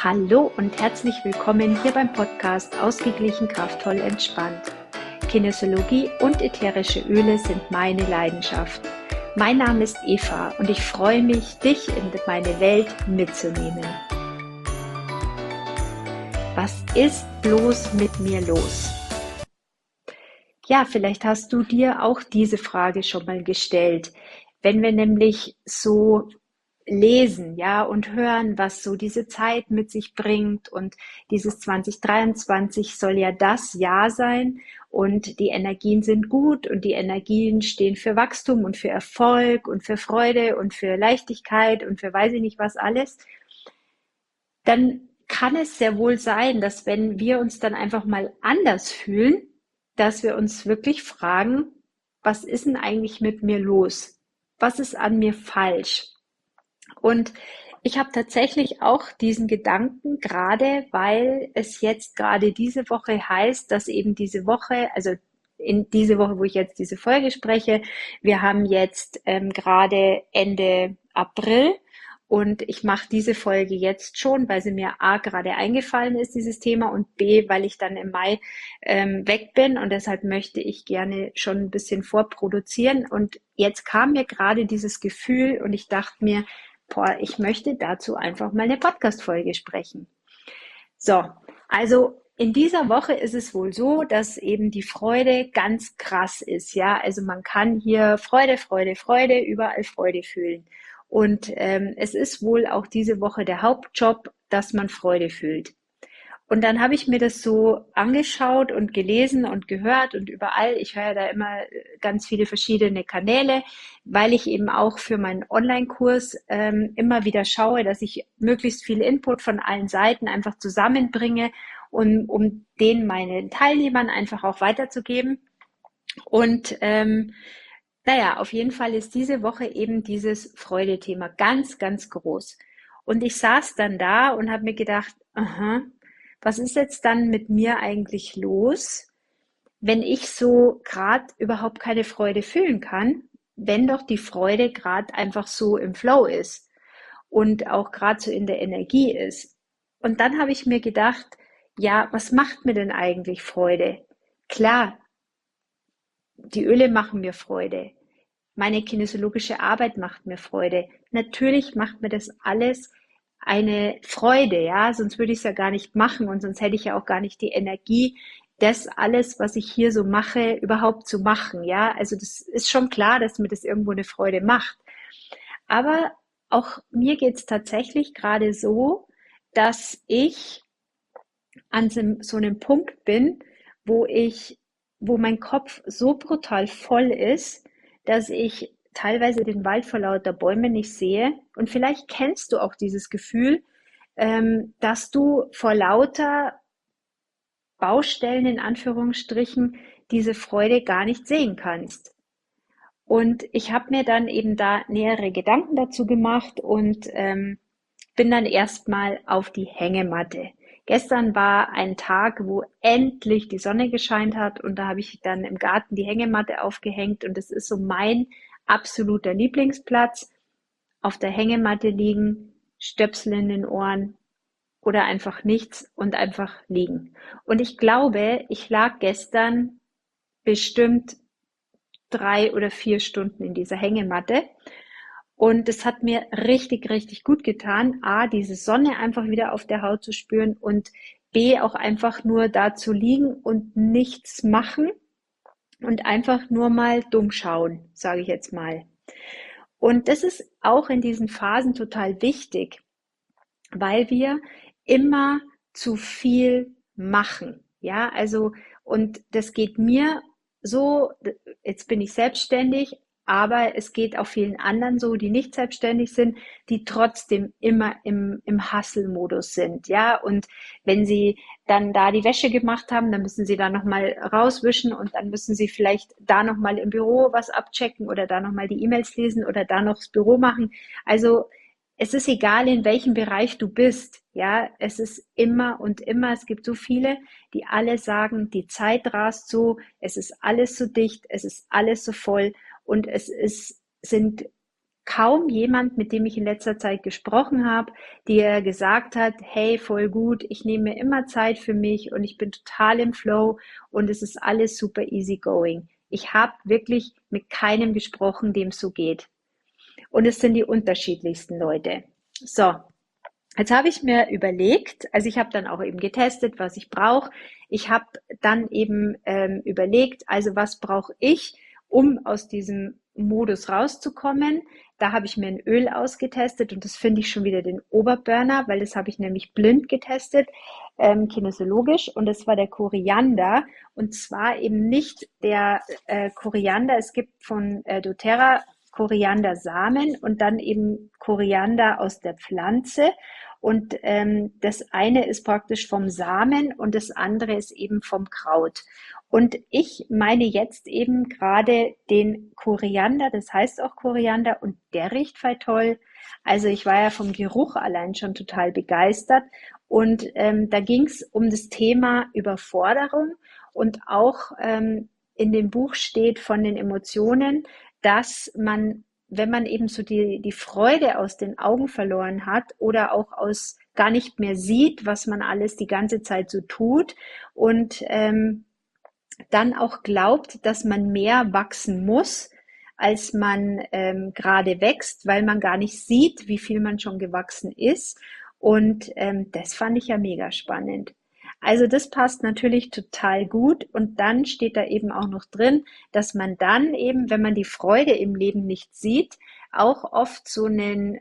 Hallo und herzlich willkommen hier beim Podcast Ausgeglichen, kraftvoll, entspannt. Kinesiologie und ätherische Öle sind meine Leidenschaft. Mein Name ist Eva und ich freue mich, dich in meine Welt mitzunehmen. Was ist bloß mit mir los? Ja, vielleicht hast du dir auch diese Frage schon mal gestellt. Wenn wir nämlich so lesen, ja, und hören, was so diese Zeit mit sich bringt, und dieses 2023 soll ja das Jahr sein und die Energien sind gut und die Energien stehen für Wachstum und für Erfolg und für Freude und für Leichtigkeit und für weiß ich nicht was alles, dann kann es sehr wohl sein, dass wenn wir uns dann einfach mal anders fühlen, dass wir uns wirklich fragen, was ist denn eigentlich mit mir los? Was ist an mir falsch? Und ich habe tatsächlich auch diesen Gedanken, gerade weil es jetzt gerade diese Woche heißt, dass eben diese Woche, also in diese Woche, wo ich jetzt diese Folge spreche, wir haben jetzt gerade Ende April und ich mache diese Folge jetzt schon, weil sie mir A gerade eingefallen ist, dieses Thema, und B, weil ich dann im Mai weg bin, und deshalb möchte ich gerne schon ein bisschen vorproduzieren. Und jetzt kam mir gerade dieses Gefühl und ich dachte mir, boah, ich möchte dazu einfach mal eine Podcast-Folge sprechen. So, also in dieser Woche ist es wohl so, dass eben die Freude ganz krass ist, ja. Also man kann hier Freude, Freude, Freude, überall Freude fühlen. Und es ist wohl auch diese Woche der Hauptjob, dass man Freude fühlt. Und dann habe ich mir das so angeschaut und gelesen und gehört und überall. Ich höre da immer ganz viele verschiedene Kanäle, weil ich eben auch für meinen Online-Kurs immer wieder schaue, dass ich möglichst viel Input von allen Seiten einfach zusammenbringe, um den meinen Teilnehmern einfach auch weiterzugeben. Und naja, auf jeden Fall ist diese Woche eben dieses Freude-Thema ganz, ganz groß. Und ich saß dann da und habe mir gedacht, aha, was ist jetzt dann mit mir eigentlich los, wenn ich so gerade überhaupt keine Freude fühlen kann, wenn doch die Freude gerade einfach so im Flow ist und auch gerade so in der Energie ist. Und dann habe ich mir gedacht, ja, was macht mir denn eigentlich Freude? Klar, die Öle machen mir Freude. Meine kinesiologische Arbeit macht mir Freude. Natürlich macht mir das alles eine Freude, ja, sonst würde ich es ja gar nicht machen und sonst hätte ich ja auch gar nicht die Energie, das alles, was ich hier so mache, überhaupt zu machen, ja. Also das ist schon klar, dass mir das irgendwo eine Freude macht. Aber auch mir geht es tatsächlich gerade so, dass ich an so einem Punkt bin, wo ich, wo mein Kopf so brutal voll ist, dass ich teilweise den Wald vor lauter Bäumen nicht sehe. Und vielleicht kennst du auch dieses Gefühl, dass du vor lauter Baustellen in Anführungsstrichen diese Freude gar nicht sehen kannst. Und ich habe mir dann eben da nähere Gedanken dazu gemacht und bin dann erstmal auf die Hängematte. Gestern war ein Tag, wo endlich die Sonne gescheint hat, und da habe ich dann im Garten die Hängematte aufgehängt, und das ist so mein absoluter Lieblingsplatz. Auf der Hängematte liegen, Stöpsel in den Ohren oder einfach nichts und einfach liegen. Und ich glaube, ich lag gestern bestimmt 3 oder 4 Stunden in dieser Hängematte. Und es hat mir richtig, richtig gut getan, A, diese Sonne einfach wieder auf der Haut zu spüren, und B, auch einfach nur da zu liegen und nichts machen und einfach nur mal dumm schauen, sage ich jetzt mal. Und das ist auch in diesen Phasen total wichtig, weil wir immer zu viel machen. Ja, also, und das geht mir so, jetzt bin ich selbstständig, aber es geht auch vielen anderen so, die nicht selbstständig sind, die trotzdem immer im Hustle-Modus sind. Ja, und wenn sie dann da die Wäsche gemacht haben, dann müssen sie da nochmal rauswischen, und dann müssen sie vielleicht da nochmal im Büro was abchecken oder da nochmal die E-Mails lesen oder da noch das Büro machen. Also es ist egal, in welchem Bereich du bist, ja, es ist immer und immer, es gibt so viele, die alle sagen, die Zeit rast so, es ist alles so dicht, es ist alles so voll, und sind kaum jemand, mit dem ich in letzter Zeit gesprochen habe, der gesagt hat, hey, voll gut, ich nehme mir immer Zeit für mich und ich bin total im Flow und es ist alles super easy going. Ich habe wirklich mit keinem gesprochen, dem es so geht. Und es sind die unterschiedlichsten Leute. So, jetzt habe ich mir überlegt, also ich habe dann auch eben getestet, was ich brauche. Ich habe dann eben überlegt, also was brauche ich, um aus diesem Modus rauszukommen. Da habe ich mir ein Öl ausgetestet und das finde ich schon wieder den Oberburner, weil das habe ich nämlich blind getestet, kinesiologisch, und das war der Koriander, und zwar eben nicht der Koriander. Es gibt von doTERRA Koriandersamen und dann eben Koriander aus der Pflanze. Und das eine ist praktisch vom Samen und das andere ist eben vom Kraut. Und ich meine jetzt eben gerade den Koriander, das heißt auch Koriander, und der riecht voll toll. Also ich war ja vom Geruch allein schon total begeistert. Und da ging es um das Thema Überforderung, und auch in dem Buch steht von den Emotionen, dass man, wenn man eben so die Freude aus den Augen verloren hat oder auch aus gar nicht mehr sieht, was man alles die ganze Zeit so tut, und dann auch glaubt, dass man mehr wachsen muss, als man gerade wächst, weil man gar nicht sieht, wie viel man schon gewachsen ist. Und das fand ich ja mega spannend. Also das passt natürlich total gut. Und dann steht da eben auch noch drin, dass man dann eben, wenn man die Freude im Leben nicht sieht, auch oft so einen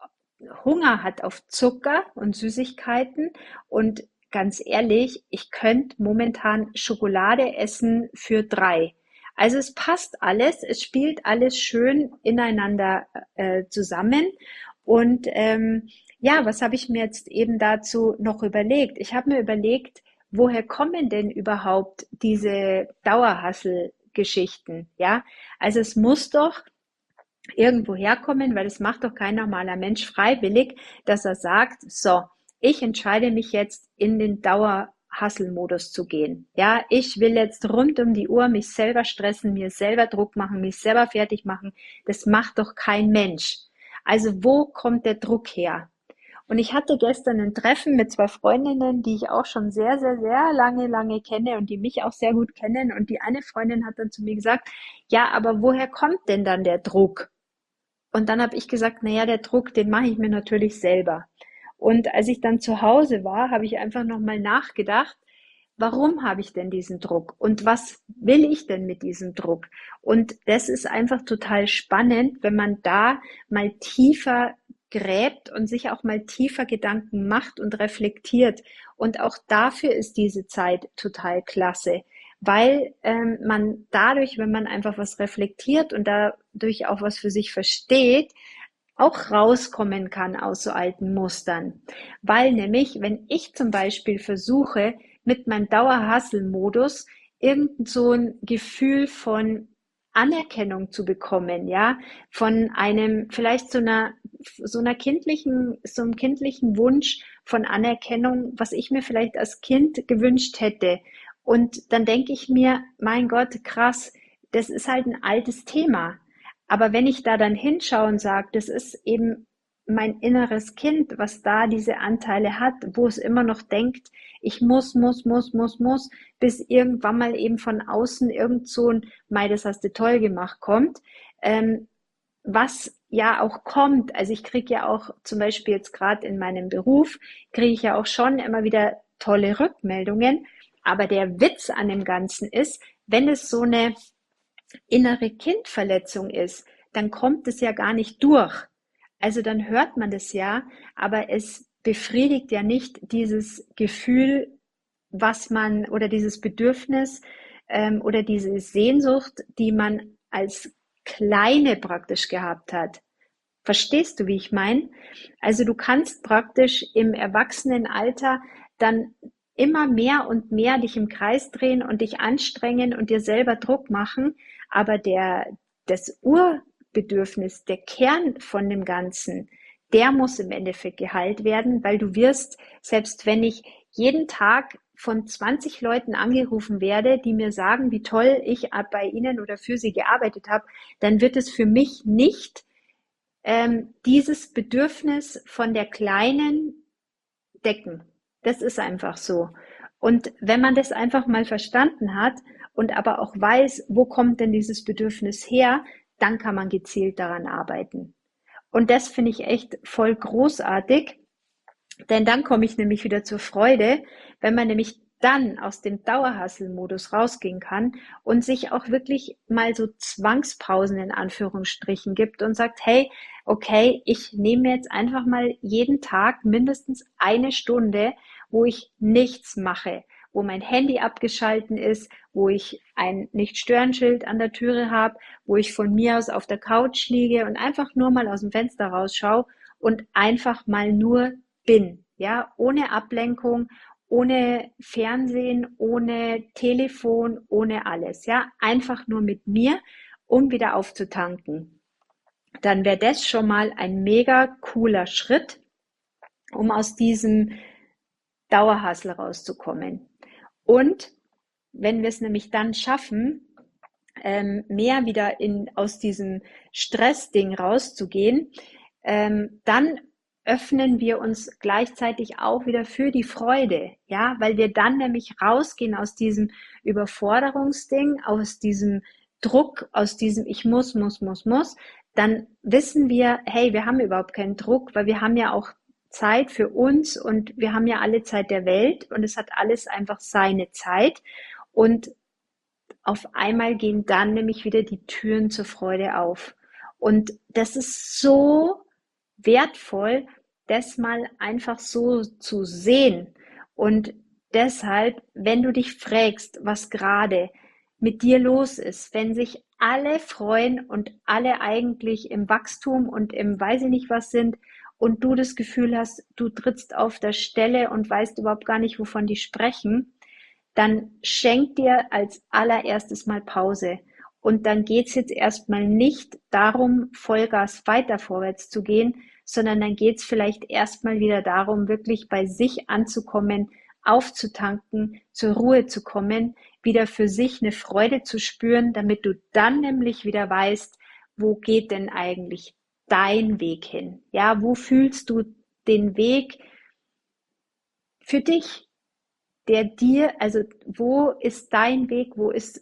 Hunger hat auf Zucker und Süßigkeiten. Und ganz ehrlich, ich könnte momentan Schokolade essen für drei. Also es passt alles, es spielt alles schön ineinander zusammen. Und ja, was habe ich mir jetzt eben dazu noch überlegt? Ich habe mir überlegt, woher kommen denn überhaupt diese Dauerhassel-Geschichten? Ja, also es muss doch irgendwo herkommen, weil das macht doch kein normaler Mensch freiwillig, dass er sagt, so, ich entscheide mich jetzt in den Dauer-Hustle-Modus zu gehen. Ja, ich will jetzt rund um die Uhr mich selber stressen, mir selber Druck machen, mich selber fertig machen. Das macht doch kein Mensch. Also wo kommt der Druck her? Und ich hatte gestern ein Treffen mit zwei Freundinnen, die ich auch schon sehr, sehr, sehr lange kenne und die mich auch sehr gut kennen. Und die eine Freundin hat dann zu mir gesagt, ja, aber woher kommt denn dann der Druck? Und dann habe ich gesagt, na ja, der Druck, den mache ich mir natürlich selber. Und als ich dann zu Hause war, habe ich einfach noch mal nachgedacht, warum habe ich denn diesen Druck und was will ich denn mit diesem Druck? Und das ist einfach total spannend, wenn man da mal tiefer gräbt und sich auch mal tiefer Gedanken macht und reflektiert. Und auch dafür ist diese Zeit total klasse, weil man dadurch, wenn man einfach was reflektiert und dadurch auch was für sich versteht, auch rauskommen kann aus so alten Mustern. Weil nämlich, wenn ich zum Beispiel versuche, mit meinem Dauer-Hustle-Modus irgend so ein Gefühl von Anerkennung zu bekommen, ja, von einem, vielleicht so einer kindlichen, so einem kindlichen Wunsch von Anerkennung, was ich mir vielleicht als Kind gewünscht hätte. Und dann denke ich mir, mein Gott, krass, das ist halt ein altes Thema. Aber wenn ich da dann hinschaue und sage, das ist eben mein inneres Kind, was da diese Anteile hat, wo es immer noch denkt, ich muss, bis irgendwann mal eben von außen irgend so ein Mei, das hast du toll gemacht kommt, was ja auch kommt. Also ich kriege ja auch zum Beispiel jetzt gerade in meinem Beruf, kriege ich ja auch schon immer wieder tolle Rückmeldungen. Aber der Witz an dem Ganzen ist, wenn es so eine innere Kindverletzung ist, dann kommt es ja gar nicht durch. Also dann hört man das ja, aber es befriedigt ja nicht dieses Gefühl, was man, oder dieses Bedürfnis oder diese Sehnsucht, die man als Kleine praktisch gehabt hat. Verstehst du, wie ich meine? Also du kannst praktisch im Erwachsenenalter dann immer mehr und mehr dich im Kreis drehen und dich anstrengen und dir selber Druck machen, aber das Urbedürfnis, der Kern von dem Ganzen, der muss im Endeffekt geheilt werden, weil du wirst, selbst wenn ich jeden Tag von 20 Leuten angerufen werde, die mir sagen, wie toll ich bei ihnen oder für sie gearbeitet habe, dann wird es für mich nicht dieses Bedürfnis von der Kleinen decken. Das ist einfach so. Und wenn man das einfach mal verstanden hat und aber auch weiß, wo kommt denn dieses Bedürfnis her, dann kann man gezielt daran arbeiten. Und das finde ich echt voll großartig, denn dann komme ich nämlich wieder zur Freude, wenn man nämlich dann aus dem Dauerhustle-Modus rausgehen kann und sich auch wirklich mal so Zwangspausen in Anführungsstrichen gibt und sagt, hey, okay, ich nehme jetzt einfach mal jeden Tag mindestens eine Stunde, wo ich nichts mache, wo mein Handy abgeschalten ist, wo ich ein Nicht-Stören-Schild an der Türe habe, wo ich von mir aus auf der Couch liege und einfach nur mal aus dem Fenster rausschaue und einfach mal nur bin, ja, ohne Ablenkung, ohne Fernsehen, ohne Telefon, ohne alles, ja, einfach nur mit mir, um wieder aufzutanken. Dann wäre das schon mal ein mega cooler Schritt, um aus diesem Dauerhassel rauszukommen. Und wenn wir es nämlich dann schaffen, mehr wieder aus diesem Stressding rauszugehen, dann öffnen wir uns gleichzeitig auch wieder für die Freude, ja, weil wir dann nämlich rausgehen aus diesem Überforderungsding, aus diesem Druck, aus diesem ich muss, dann wissen wir, hey, wir haben überhaupt keinen Druck, weil wir haben ja auch Zeit für uns und wir haben ja alle Zeit der Welt und es hat alles einfach seine Zeit und auf einmal gehen dann nämlich wieder die Türen zur Freude auf. Und das ist so wertvoll, das mal einfach so zu sehen. Und deshalb, wenn du dich fragst, was gerade mit dir los ist, wenn sich alle freuen und alle eigentlich im Wachstum und im weiß ich nicht was sind und du das Gefühl hast, du trittst auf der Stelle und weißt überhaupt gar nicht, wovon die sprechen, dann schenk dir als allererstes mal Pause. Und dann geht's jetzt erstmal nicht darum, Vollgas weiter vorwärts zu gehen, sondern dann geht's vielleicht erstmal wieder darum, wirklich bei sich anzukommen, aufzutanken, zur Ruhe zu kommen, wieder für sich eine Freude zu spüren, damit du dann nämlich wieder weißt, wo geht denn eigentlich dein Weg hin? Ja, wo fühlst du den Weg für dich? Der dir, also wo ist dein Weg,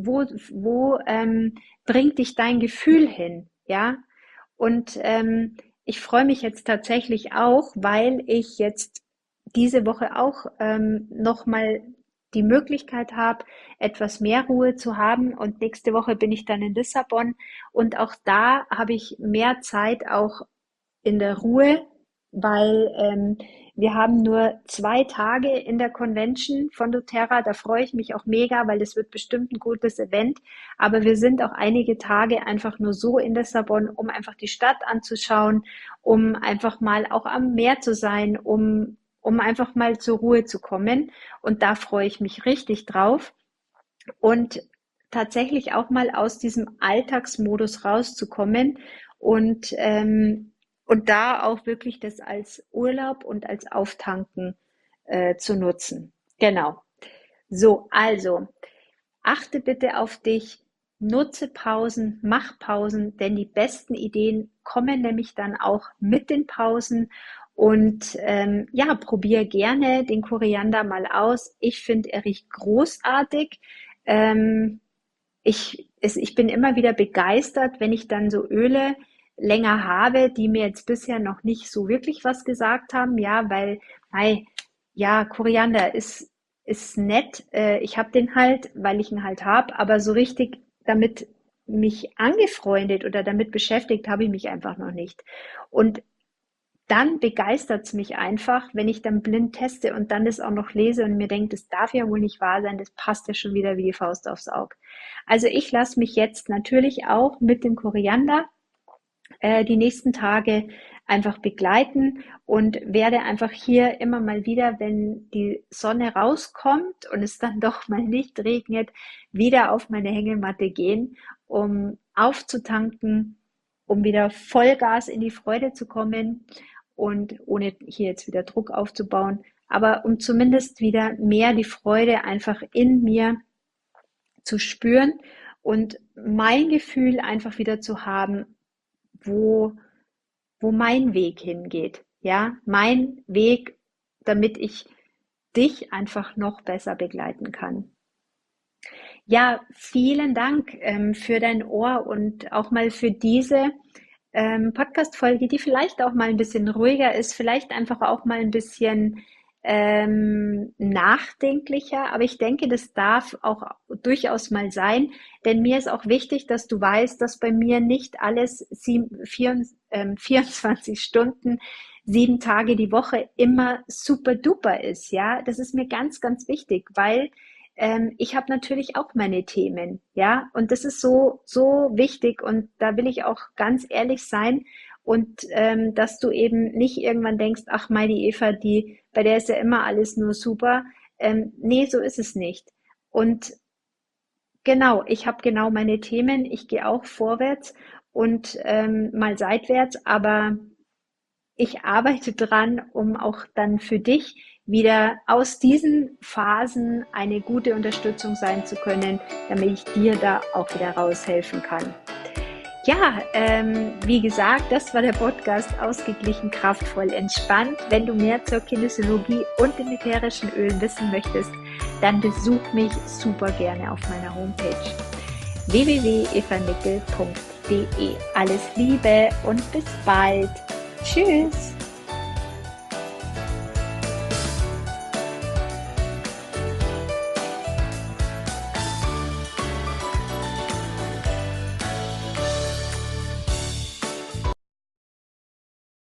wo bringt dich dein Gefühl hin, ja? Und ich freue mich jetzt tatsächlich auch, weil ich jetzt diese Woche auch nochmal die Möglichkeit habe, etwas mehr Ruhe zu haben. Und nächste Woche bin ich dann in Lissabon. Und auch da habe ich mehr Zeit auch in der Ruhe, weil wir haben nur 2 Tage in der Convention von doTERRA. Da freue ich mich auch mega, weil das wird bestimmt ein gutes Event. Aber wir sind auch einige Tage einfach nur so in Lissabon, um einfach die Stadt anzuschauen, um einfach mal auch am Meer zu sein, um einfach mal zur Ruhe zu kommen. Und da freue ich mich richtig drauf. Und tatsächlich auch mal aus diesem Alltagsmodus rauszukommen und da auch wirklich das als Urlaub und als Auftanken zu nutzen. Genau. So, also achte bitte auf dich, nutze Pausen, mach Pausen, denn die besten Ideen kommen nämlich dann auch mit den Pausen. Und ja, probier gerne den Koriander mal aus. Ich finde, er riecht großartig. Ähm, ich bin immer wieder begeistert, wenn ich dann so Öle länger habe, die mir jetzt bisher noch nicht so wirklich was gesagt haben. Ja, weil, ja, Koriander ist nett. Ich habe den halt, weil ich ihn halt habe, aber so richtig damit mich angefreundet oder damit beschäftigt habe ich mich einfach noch nicht. Und dann begeistert es mich einfach, wenn ich dann blind teste und dann das auch noch lese und mir denke, das darf ja wohl nicht wahr sein, das passt ja schon wieder wie die Faust aufs Auge. Also ich lasse mich jetzt natürlich auch mit dem Koriander die nächsten Tage einfach begleiten und werde einfach hier immer mal wieder, wenn die Sonne rauskommt und es dann doch mal nicht regnet, wieder auf meine Hängematte gehen, um aufzutanken, um wieder Vollgas in die Freude zu kommen und ohne hier jetzt wieder Druck aufzubauen, aber um zumindest wieder mehr die Freude einfach in mir zu spüren und mein Gefühl einfach wieder zu haben, wo wo mein Weg hingeht. Ja, mein Weg, damit ich dich einfach noch besser begleiten kann. Ja, vielen Dank für dein Ohr und auch mal für diese Podcast-Folge, die vielleicht auch mal ein bisschen ruhiger ist, vielleicht einfach auch mal ein bisschen nachdenklicher. Aber ich denke, das darf auch durchaus mal sein, denn mir ist auch wichtig, dass du weißt, dass bei mir nicht alles 24 Stunden, 7 Tage die Woche immer super duper ist. Ja, das ist mir ganz, ganz wichtig, weil ich habe natürlich auch meine Themen, ja, und das ist so, so wichtig und da will ich auch ganz ehrlich sein und dass du eben nicht irgendwann denkst, ach, meine Eva, bei der ist ja immer alles nur super. Nee, so ist es nicht. Und genau, ich habe genau meine Themen, ich gehe auch vorwärts und mal seitwärts, aber ich arbeite dran, um auch dann für dich wieder aus diesen Phasen eine gute Unterstützung sein zu können, damit ich dir da auch wieder raushelfen kann. Ja, wie gesagt, das war der Podcast Ausgeglichen, kraftvoll, entspannt. Wenn du mehr zur Kinesiologie und den ätherischen Ölen wissen möchtest, dann besuch mich super gerne auf meiner Homepage www.evanickel.de. Alles Liebe und bis bald. Tschüss.